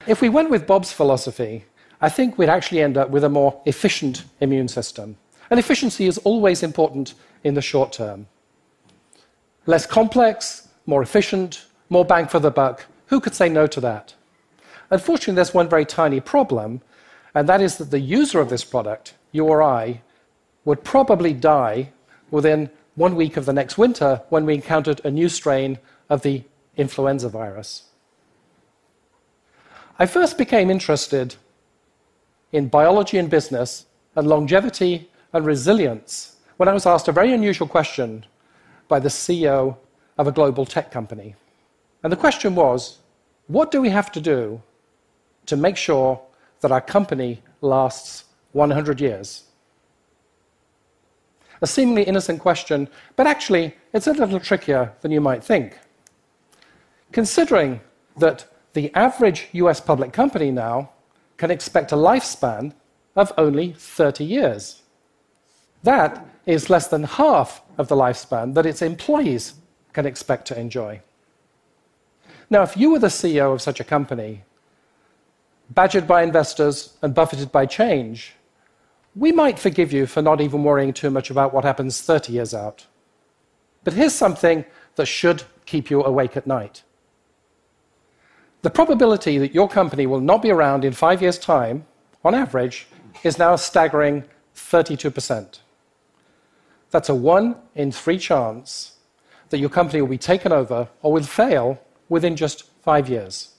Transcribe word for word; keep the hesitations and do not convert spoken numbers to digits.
If we went with Bob's philosophy, I think we'd actually end up with a more efficient immune system. And efficiency is always important in the short term. Less complex, more efficient, more bang for the buck. Who could say no to that? Unfortunately, there's one very tiny problem, and that is that the user of this product, you or I, would probably die within one week of the next winter when we encountered a new strain of the influenza virus. I first became interested in biology and business and longevity and resilience when I was asked a very unusual question by the C E O of a global tech company. And the question was, what do we have to do to make sure that our company lasts one hundred years? A seemingly innocent question, but actually it's a little trickier than you might think. Considering that the average U S public company now can expect a lifespan of only thirty years. That is less than half of the lifespan that its employees can expect to enjoy. Now, if you were the C E O of such a company, badgered by investors and buffeted by change, we might forgive you for not even worrying too much about what happens thirty years out. But here's something that should keep you awake at night. The probability that your company will not be around in five years' time, on average, is now a staggering thirty-two percent. That's a one in three chance that your company will be taken over or will fail within just five years.